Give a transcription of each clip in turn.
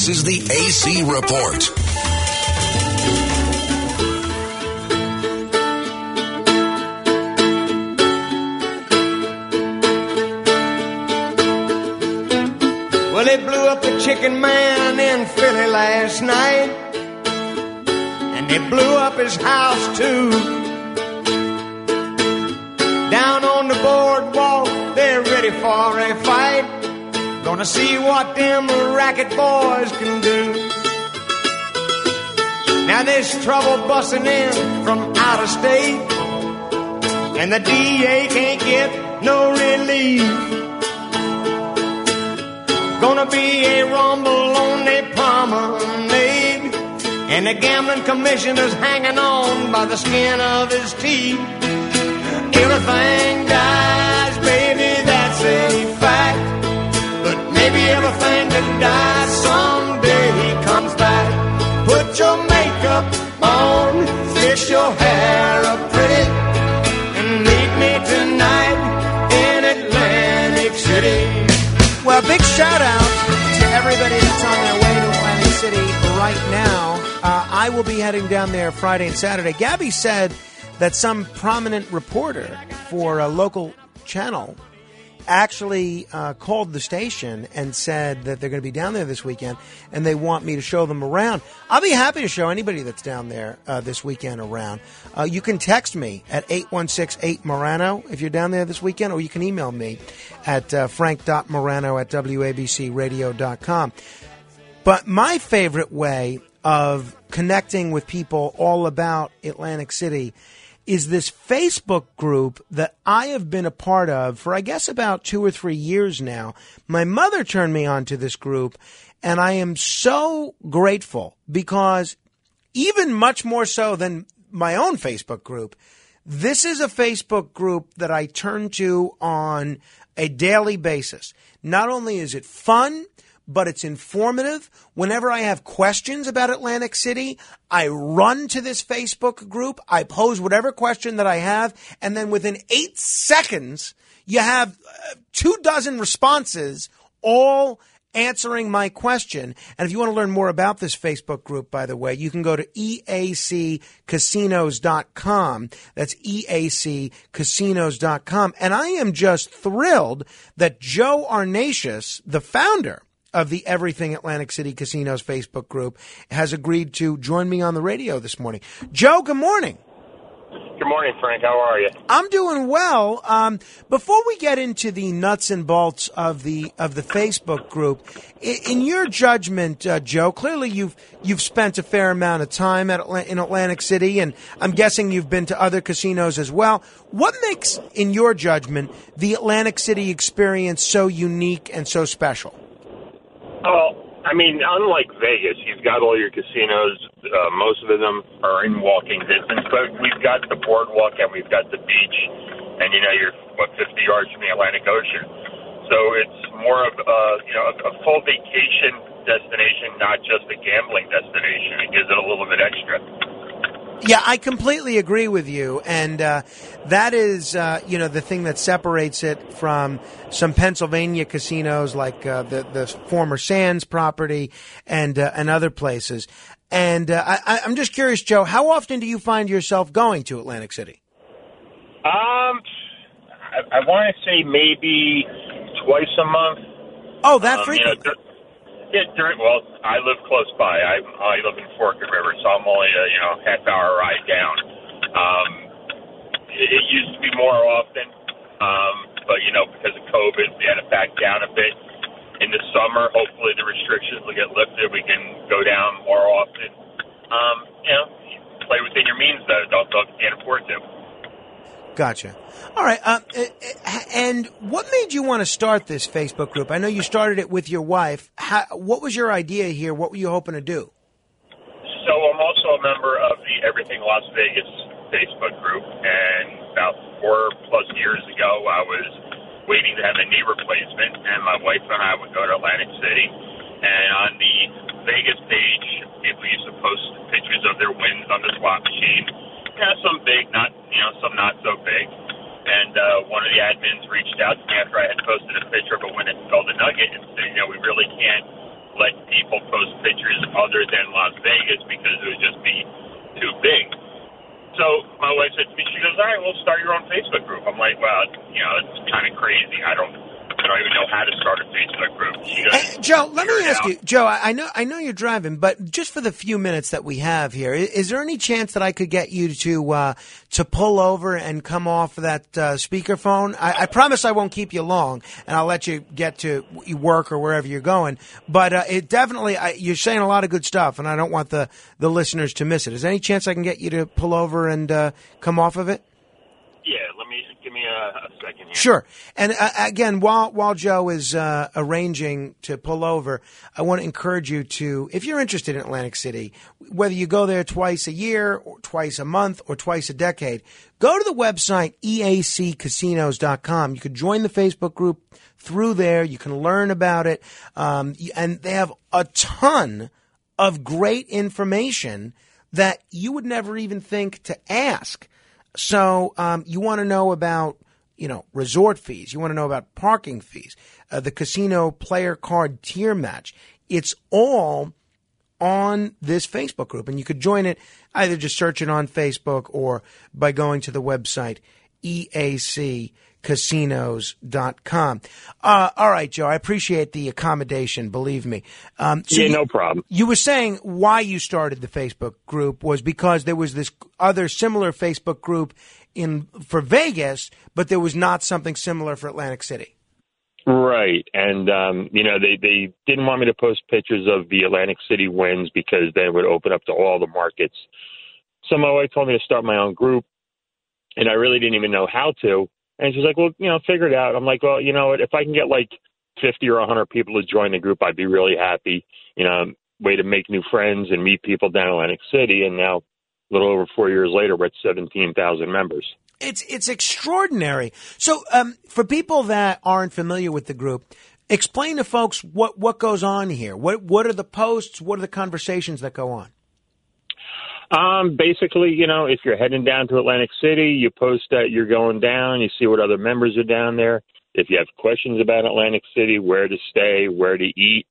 This is the AC Report. Well, they blew up the Chicken Man in Philly last night, and they blew up his house too. Down on the boardwalk, they're ready for a fight. Gonna see what them racket boys can do. Now there's trouble busting in from out of state, and the DA can't get no relief. Gonna be a rumble on the promenade, and the gambling commissioner's hanging on by the skin of his teeth. Everything dies, baby, that's a fact. But maybe everything that dies someday comes back. Put your makeup on, fix your hair up pretty, and meet me tonight in Atlantic City. Well, big shout out to everybody that's on their way to Atlantic City right now. I will be heading down there Friday and Saturday. Gabby said that some prominent reporter for a local channel actually called the station and said that they're going to be down there this weekend and they want me to show them around. I'll be happy to show anybody that's down there this weekend around. You can text me at 816-8-MORANO if you're down there this weekend, or you can email me at frank.morano@wabcradio.com. But my favorite way of connecting with people all about Atlantic City is this Facebook group that I have been a part of for, I guess, about 2 or 3 years now. My mother turned me on to this group, and I am so grateful because even much more so than my own Facebook group, this is a Facebook group that I turn to on a daily basis. Not only is it fun, but it's informative. Whenever I have questions about Atlantic City, I run to this Facebook group. I pose whatever question that I have, and then within 8 seconds, you have 24 responses, all answering my question. And if you want to learn more about this Facebook group, by the way, you can go to eaccasinos.com. That's eaccasinos.com. And I am just thrilled that Joe Arnasius, the founder of the Everything Atlantic City Casinos Facebook group, has agreed to join me on the radio this morning. Joe, good morning. Good morning, Frank. How are you? I'm doing well. Before we get into the nuts and bolts of the Facebook group, in your judgment, Joe, clearly you've spent a fair amount of time in Atlantic City, and I'm guessing you've been to other casinos as well. What makes, in your judgment, the Atlantic City experience so unique and so special? Well, I mean, unlike Vegas, you've got all your casinos. Most of them are in walking distance, but we've got the boardwalk and we've got the beach, and you're 50 yards from the Atlantic Ocean. So it's more of a full vacation destination, not just a gambling destination. It gives it a little bit extra. Yeah, I completely agree with you, and that is, the thing that separates it from some Pennsylvania casinos like the former Sands property and other places. And I'm just curious, Joe, how often do you find yourself going to Atlantic City? I want to say maybe twice a month. Oh, that frequently? I live close by. I live in Forked River, so I'm only a half-hour ride down. It used to be more often, but because of COVID, we had to back down a bit. In the summer, hopefully the restrictions will get lifted. We can go down more often. Play within your means, though. Don't can't afford to. Gotcha. All right. And what made you want to start this Facebook group? I know you started it with your wife. What was your idea here? What were you hoping to do? So I'm also a member of the Everything Las Vegas Facebook group, and about 4+ years ago, I was waiting to have a knee replacement, and my wife and I would go to Atlantic City, and on the Vegas page, people used to post pictures of their wins on the slot machine. Some big, some not so big. And one of the admins reached out to me after I had posted a picture of a win at Golden Nugget and said, we really can't let people post pictures other than Las Vegas because it would just be too big. So my wife said to me, she goes, all right, well, start your own Facebook group. I'm like, well, it's kind of crazy. I don't even know how to start a Facebook group. She goes, hey, Joe, let me ask you, Joe, I know you're driving, but just for the few minutes that we have here, is there any chance that I could get you to pull over and come off of that speakerphone? I promise I won't keep you long, and I'll let you get to work or wherever you're going. But it definitely, you're saying a lot of good stuff, and I don't want the listeners to miss it. Is there any chance I can get you to pull over and come off of it? Yeah, give me a second here. Sure. And again, while Joe is arranging to pull over, I want to encourage you to, if you're interested in Atlantic City, whether you go there twice a year, or twice a month, or twice a decade, go to the website eaccasinos.com. You could join the Facebook group through there. You can learn about it. And they have a ton of great information that you would never even think to ask. So you want to know about, resort fees. You want to know about parking fees, the casino player card tier match. It's all on this Facebook group, and you could join it either just search it on Facebook or by going to the website eaccasinos.com. All right, Joe, I appreciate the accommodation, believe me. No problem. You were saying why you started the Facebook group was because there was this other similar Facebook group for Vegas, but there was not something similar for Atlantic City. Right. And, they didn't want me to post pictures of the Atlantic City wins because then it would open up to all the markets. So my wife told me to start my own group, and I really didn't even know how to. And she's like, well, figure it out. I'm like, well, you know what? If I can get like 50 or 100 people to join the group, I'd be really happy. Way to make new friends and meet people down in Atlantic City. And now, a little over 4 years later, we're at 17,000 members. It's extraordinary. So for people that aren't familiar with the group, explain to folks what goes on here. What are the posts? What are the conversations that go on? Basically, if you're heading down to Atlantic City, you post that you're going down, you see what other members are down there. If you have questions about Atlantic City, where to stay, where to eat,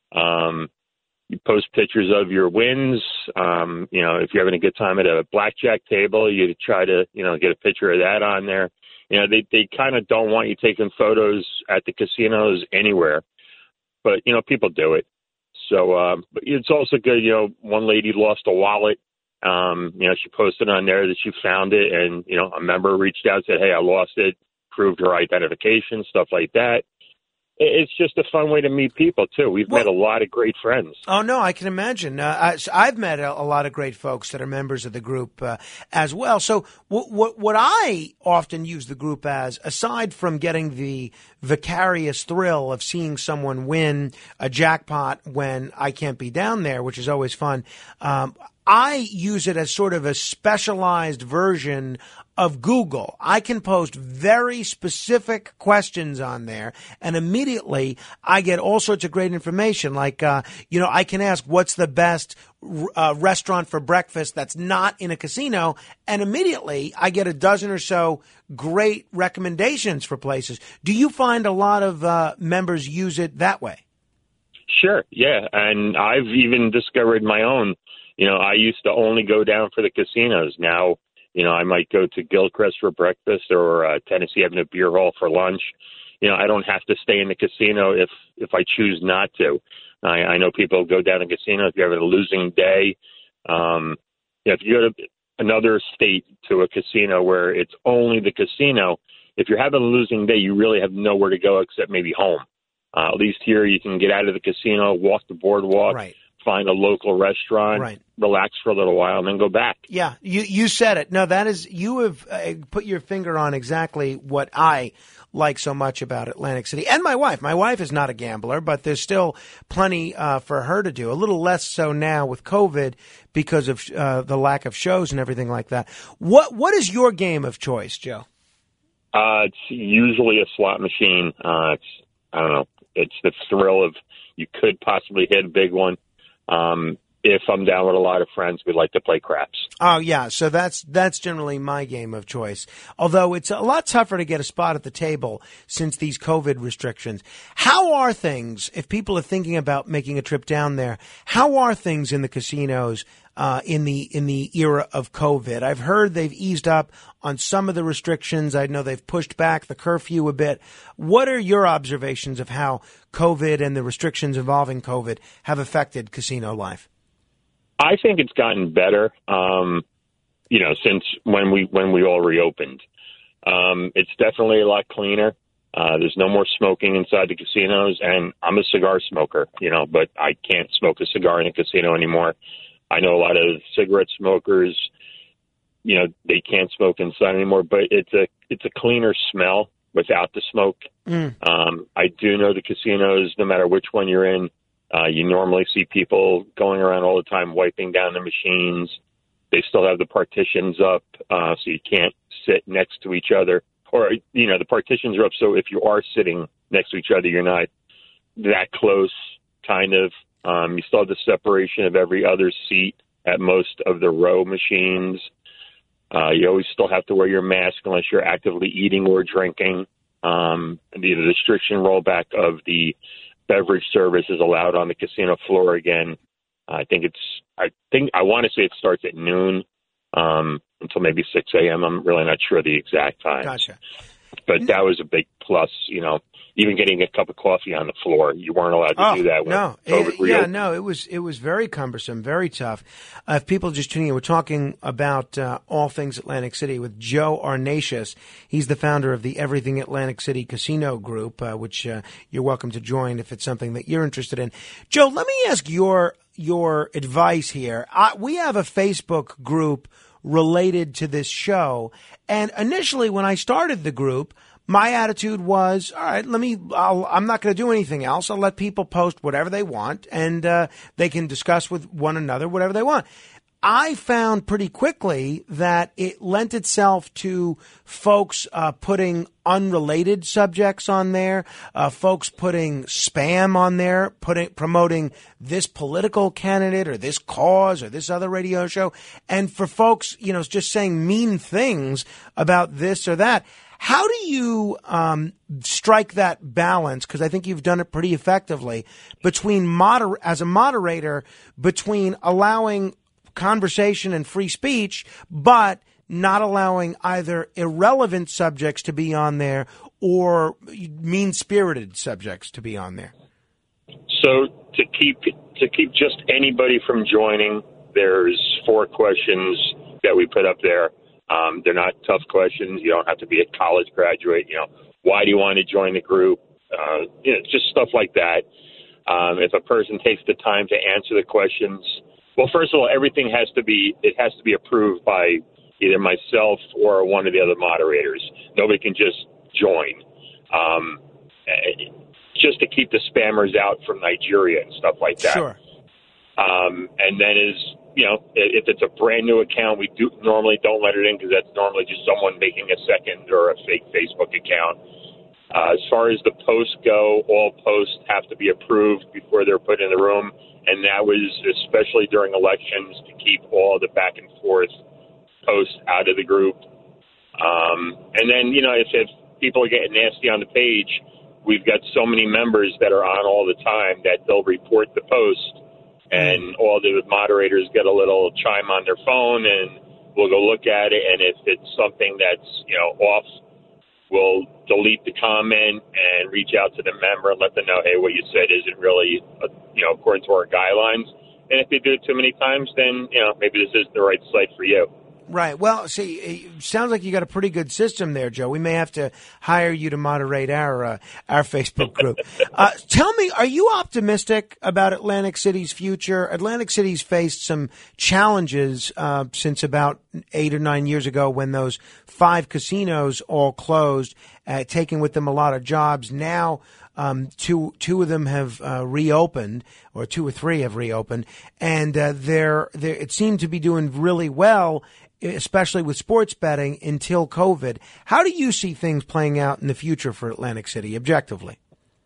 you post pictures of your wins. If you're having a good time at a blackjack table, you try to, get a picture of that on there. They kind of don't want you taking photos at the casinos anywhere, but, people do it. So, but it's also good. One lady lost a wallet. She posted on there that she found it, and, a member reached out and said, hey, I lost it, proved her identification, stuff like that. It's just a fun way to meet people, too. We've met a lot of great friends. Oh, no, I can imagine. I've met a lot of great folks that are members of the group as well. So what I often use the group as, aside from getting the vicarious thrill of seeing someone win a jackpot when I can't be down there, which is always fun, I use it as sort of a specialized version of Google. I can post very specific questions on there, and immediately I get all sorts of great information. Like, I can ask what's the best restaurant for breakfast that's not in a casino, and immediately I get a dozen or so great recommendations for places. Do you find a lot of members use it that way? Sure, yeah, and I've even discovered my own. I used to only go down for the casinos. Now, I might go to Gilchrist for breakfast or Tennessee Avenue Beer Hall for lunch. I don't have to stay in the casino if I choose not to. I know people go down to casino if you're having a losing day. If you go to another state to a casino where it's only the casino, if you're having a losing day, you really have nowhere to go except maybe home. At least here you can get out of the casino, walk the boardwalk. Right. Find a local restaurant, relax for a little while, and then go back. Yeah, you said it. No, you have put your finger on exactly what I like so much about Atlantic City. And my wife. My wife is not a gambler, but there's still plenty for her to do. A little less so now with COVID because of the lack of shows and everything like that. What is your game of choice, Joe? It's usually a slot machine. I don't know. It's the thrill of you could possibly hit a big one. if I'm down with a lot of friends, we like to play craps. Oh, yeah. So that's generally my game of choice. Although it's a lot tougher to get a spot at the table since these COVID restrictions. How are things, if people are thinking about making a trip down there, how are things in the casinos in the era of COVID? I've heard they've eased up on some of the restrictions. I know they've pushed back the curfew a bit. What are your observations of how COVID and the restrictions involving COVID have affected casino life? I think it's gotten better, since when we all reopened. It's definitely a lot cleaner. There's no more smoking inside the casinos, and I'm a cigar smoker, but I can't smoke a cigar in a casino anymore. I know a lot of cigarette smokers, they can't smoke inside anymore, but it's a cleaner smell without the smoke. I do know the casinos, no matter which one you're in, you normally see people going around all the time wiping down the machines. They still have the partitions up, so you can't sit next to each other. Or, the partitions are up, so if you are sitting next to each other, you're not that close, kind of. You still have the separation of every other seat at most of the row machines. You always still have to wear your mask unless you're actively eating or drinking. The restriction rollback of the beverage service is allowed on the casino floor again. I want to say it starts at noon until maybe 6 a.m. I'm really not sure the exact time. Gotcha. But that was a big plus, even getting a cup of coffee on the floor. You weren't allowed to do that. It was very cumbersome, very tough. If people just tuning in, we're talking about all things Atlantic City with Joe Arnasius. He's the founder of the Everything Atlantic City Casino Group, which you're welcome to join if it's something that you're interested in. Joe, let me ask your advice here. We have a Facebook group related to this show, and initially when I started the group, my attitude was, all right, I'm not going to do anything else. I'll let people post whatever they want, and they can discuss with one another whatever they want. I found pretty quickly that it lent itself to folks putting unrelated subjects on there, folks putting spam on there, promoting this political candidate or this cause or this other radio show, and for folks, just saying mean things about this or that. How do you strike that balance? Because I think you've done it pretty effectively between as a moderator, between allowing conversation and free speech, but not allowing either irrelevant subjects to be on there or mean-spirited subjects to be on there. So to keep just anybody from joining, there's 4 questions that we put up there. They're not tough questions. You don't have to be a college graduate. Why do you want to join the group? Just stuff like that. If a person takes the time to answer the questions, well, first of all, everything has to be approved by either myself or one of the other moderators. Nobody can just join. Just to keep the spammers out from Nigeria and stuff like that. Sure. And then if it's a brand new account, we normally don't let it in because that's normally just someone making a second or a fake Facebook account. As far as the posts go, all posts have to be approved before they're put in the room. And that was especially during elections to keep all the back and forth posts out of the group. And then, if people are getting nasty on the page, we've got so many members that are on all the time that they'll report the post. And all the moderators get a little chime on their phone, and we'll go look at it. And if it's something that's, off, we'll delete the comment and reach out to the member and let them know, hey, what you said isn't really, according to our guidelines. And if they do it too many times, then, maybe this isn't the right site for you. Right. Well, see, it sounds like you got a pretty good system there, Joe. We may have to hire you to moderate our Facebook group. Tell me, are you optimistic about Atlantic City's future? Atlantic City's faced some challenges since about 8 or 9 years ago when those 5 casinos all closed, taking with them a lot of jobs. Now, two of them have reopened, or 2 or 3 have reopened, and it seemed to be doing really well, especially with sports betting until COVID. How do you see things playing out in the future for Atlantic City, objectively?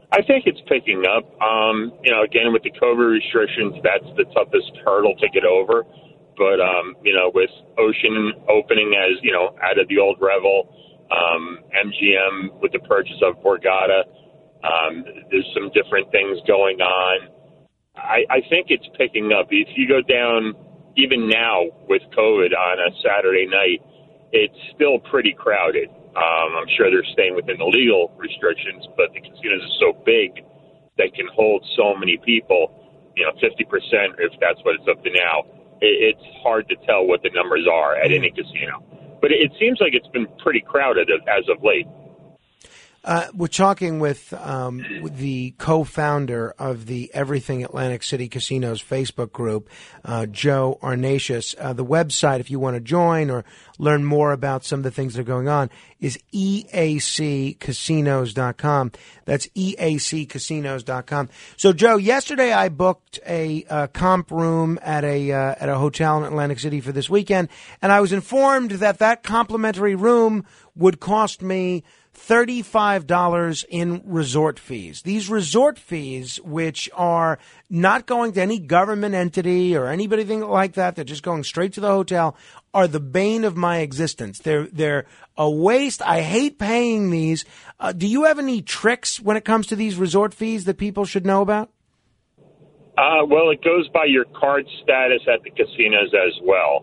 I think it's picking up. Again, with the COVID restrictions, that's the toughest hurdle to get over. But, with Ocean opening as, out of the old Revel, MGM with the purchase of Borgata, there's some different things going on. I think it's picking up. If you go down, even now with COVID on a Saturday night, it's still pretty crowded. I'm sure they're staying within the legal restrictions, but the casinos are so big that can hold so many people, 50%, if that's what it's up to now. It's hard to tell what the numbers are at any casino. But it seems like it's been pretty crowded as of late. We're talking with the co-founder of the Everything Atlantic City Casinos Facebook group, Joe Arnasius. The website, if you want to join or learn more about some of the things that are going on, is eaccasinos.com. That's eaccasinos.com. So, Joe, yesterday I booked a comp room at a hotel in Atlantic City for this weekend, and I was informed that complimentary room would cost me $35 in resort fees. These resort fees, which are not going to any government entity or anybody like that, they're just going straight to the hotel, are the bane of my existence. They're a waste. I hate paying these. Do you have any tricks when it comes to these resort fees that people should know about? Well, it goes by your card status at the casinos as well.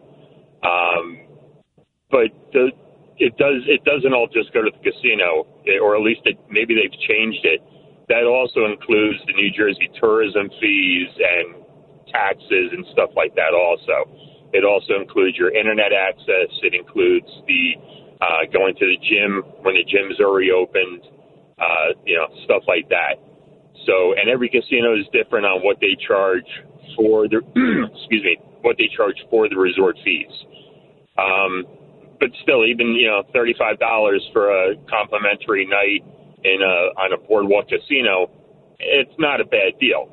But it doesn't all just go to the casino, or at least maybe they've changed it. That also includes the New Jersey tourism fees and taxes and stuff like that also. It also includes your internet access. It includes the going to the gym when the gyms are reopened, stuff like that. So, and every casino is different on what they charge for the what they charge for the resort fees. But still, even $35 for a complimentary night on a boardwalk casino, it's not a bad deal.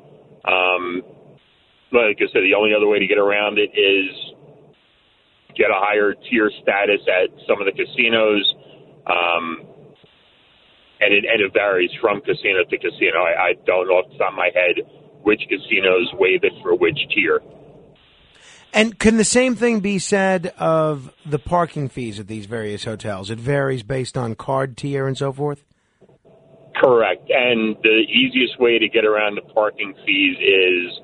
Like I said, the only other way to get around it is get a higher tier status at some of the casinos, and it varies from casino to casino. I don't know off the top of my head which casinos waive it for which tier. And can the same thing be said of the parking fees at these various hotels? It varies based on card tier and so forth? Correct. And the easiest way to get around the parking fees is,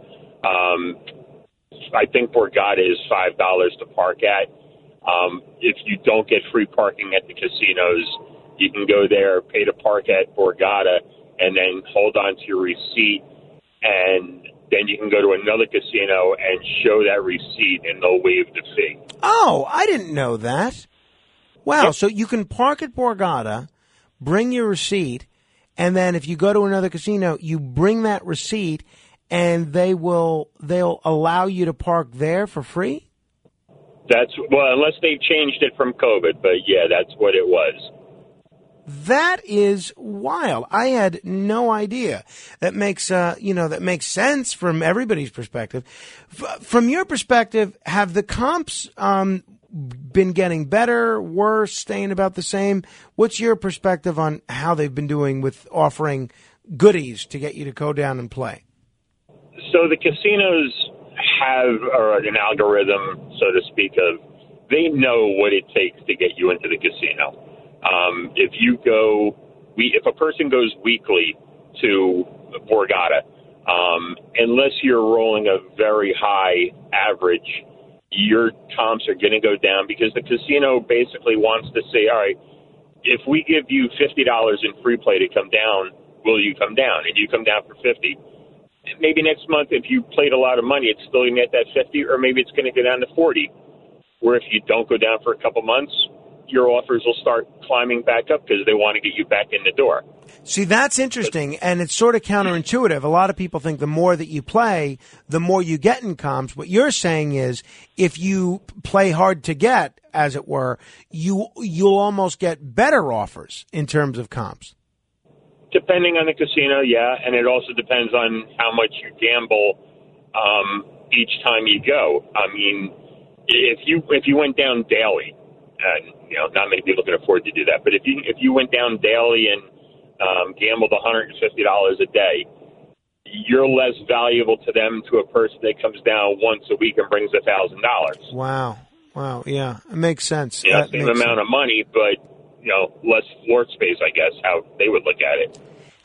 I think Borgata is $5 to park at. If you don't get free parking at the casinos, you can go there, pay to park at Borgata, and then hold on to your receipt, and then you can go to another casino and show that receipt, and they'll waive the fee. Oh, I didn't know that. Wow, Yep. So you can park at Borgata, bring your receipt, and then if you go to another casino, you bring that receipt, and they'll allow you to park there for free? Unless they've changed it from COVID, but yeah, that's what it was. That is wild. I had no idea. That makes sense from everybody's perspective. From your perspective, have the comps been getting better, worse, staying about the same? What's your perspective on how they've been doing with offering goodies to get you to go down and play? So the casinos have an algorithm, so to speak, of they know what it takes to get you into the casino. If a person goes weekly to Borgata, unless you're rolling a very high average, your comps are going to go down because the casino basically wants to say, all right, if we give you $50 in free play to come down, will you come down? And you come down for $50. Maybe next month, if you played a lot of money, it's still going to get that $50, or maybe it's going to go down to $40. Where if you don't go down for a couple months, your offers will start climbing back up because they want to get you back in the door. See, that's interesting, and it's sort of counterintuitive. A lot of people think the more that you play, the more you get in comps. What you're saying is if you play hard to get, as it were, you'll almost get better offers in terms of comps. Depending on the casino, yeah, and it also depends on how much you gamble each time you go. I mean, if you went down daily, not many people can afford to do that, but if you went down daily and gambled $150 a day, you're less valuable to them to a person that comes down once a week and brings $1,000. Wow. Yeah, it makes sense. Yeah, same amount of money, but less floor space. I guess how they would look at it.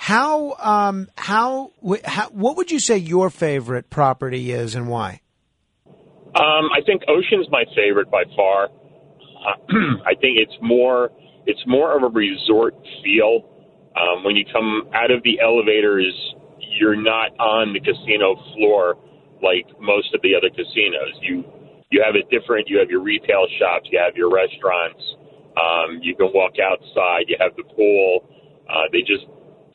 What would you say your favorite property is and why? I think Ocean's my favorite by far. I think it's more of a resort feel. When you come out of the elevators, you're not on the casino floor like most of the other casinos. You have it different. You have your retail shops. You have your restaurants. You can walk outside. You have the pool. They just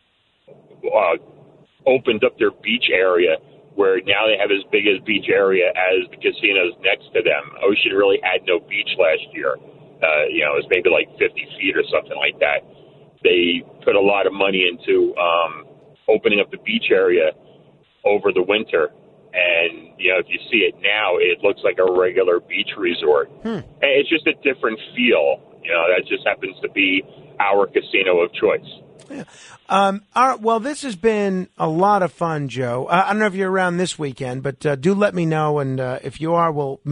opened up their beach area, where now they have as big a beach area as the casinos next to them. Ocean really had no beach last year. It was maybe like 50 feet or something like that. They put a lot of money into opening up the beach area over the winter. And, if you see it now, it looks like a regular beach resort. And it's just a different feel. That just happens to be our casino of choice. Yeah. All right. Well, this has been a lot of fun, Joe. I don't know if you're around this weekend, but do let me know. And if you are, we'll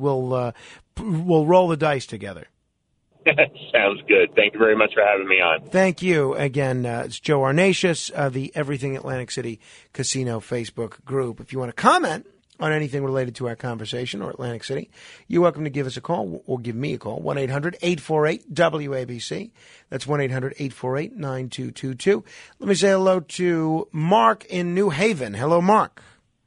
roll the dice together. Sounds good. Thank you very much for having me on. Thank you. Again, it's Joe Arnasius, the Everything Atlantic City Casino Facebook group. If you want to comment on anything related to our conversation or Atlantic City, you're welcome to give us a call or give me a call, 1-800-848-WABC. That's 1-800-848-9222. Let me say hello to Mark in New Haven. Hello, Mark.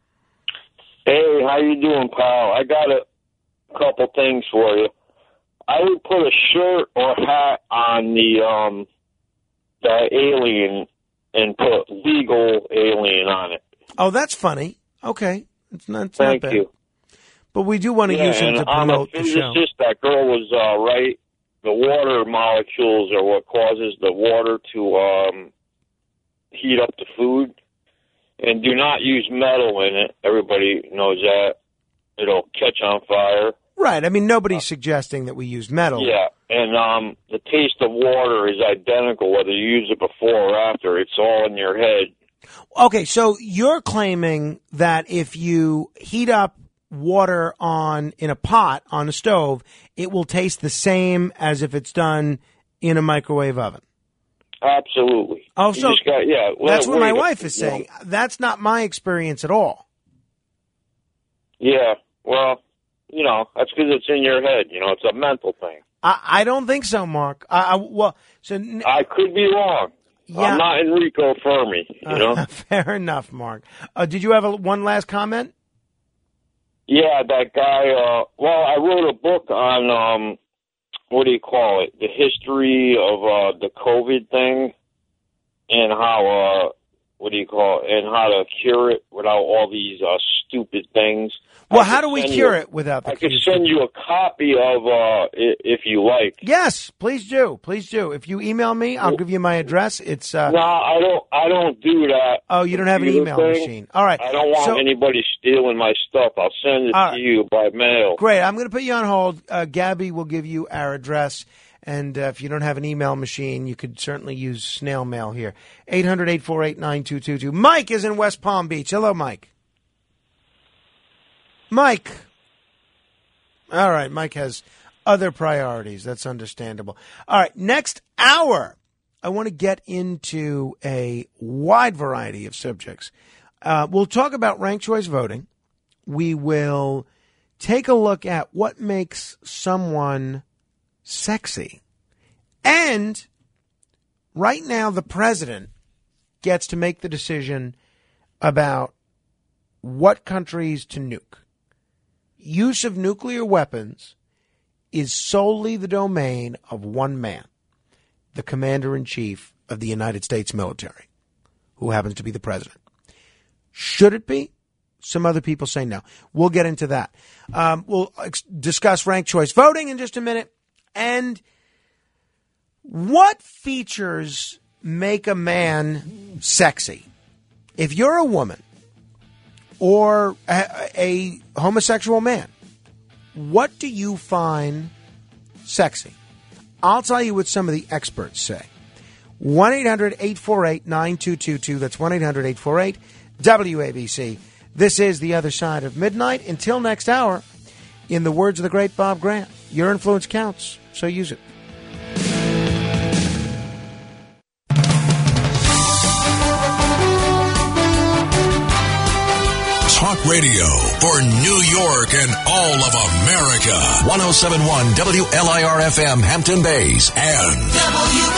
Hey, how you doing, pal? I got a couple things for you. I would put a shirt or hat on the alien and put legal alien on it. Oh, that's funny. Okay. It's not Thank bad. you. But we do want to use him to promote the show. I'm a physicist. That girl was right. The water molecules are what causes the water to heat up the food. And do not use metal in it. Everybody knows that. It'll catch on fire. Right. I mean, nobody's suggesting that we use metal. Yeah. And the taste of water is identical whether you use it before or after. It's all in your head. Okay, so you're claiming that if you heat up water in a pot on a stove, it will taste the same as if it's done in a microwave oven. Absolutely. Oh, so that's what my wife is saying. Yeah. That's not my experience at all. Yeah, well, that's because it's in your head. It's a mental thing. I don't think so, Mark. I could be wrong. Yeah. I'm not Enrico Fermi, Fair enough, Mark. Did you have one last comment? Yeah, that guy, I wrote a book on, the history of the COVID thing and how, and how to cure it without all these stupid things. Well, how do we cure it without the I could send you a copy of if you like. Yes, please do. Please do. If you email me, I'll give you my address. It's No, I don't do that. Oh, you don't have an email machine. All right. I don't want anybody stealing my stuff. I'll send it to you by mail. Great. I'm going to put you on hold. Gabby will give you our address. And if you don't have an email machine, you could certainly use snail mail here. 800-848-9222. Mike is in West Palm Beach. Hello, Mike. Mike. All right, Mike has other priorities. That's understandable. All right, next hour, I want to get into a wide variety of subjects. We'll talk about ranked choice voting. We will take a look at what makes someone sexy. And right now, the president gets to make the decision about what countries to nuke. Use of nuclear weapons is solely the domain of one man, the commander-in-chief of the United States military, who happens to be the president. Should it be? Some other people say no. We'll get into that. We'll discuss ranked choice voting in just a minute. And what features make a man sexy? If you're a woman or a homosexual man, what do you find sexy? I'll tell you what some of the experts say. 1-800-848-9222. That's 1-800-848-WABC. This is The Other Side of Midnight. Until next hour, in the words of the great Bob Grant, your influence counts, so use it. Talk radio for New York and all of America. 107.1 WLIR-FM Hampton Bays and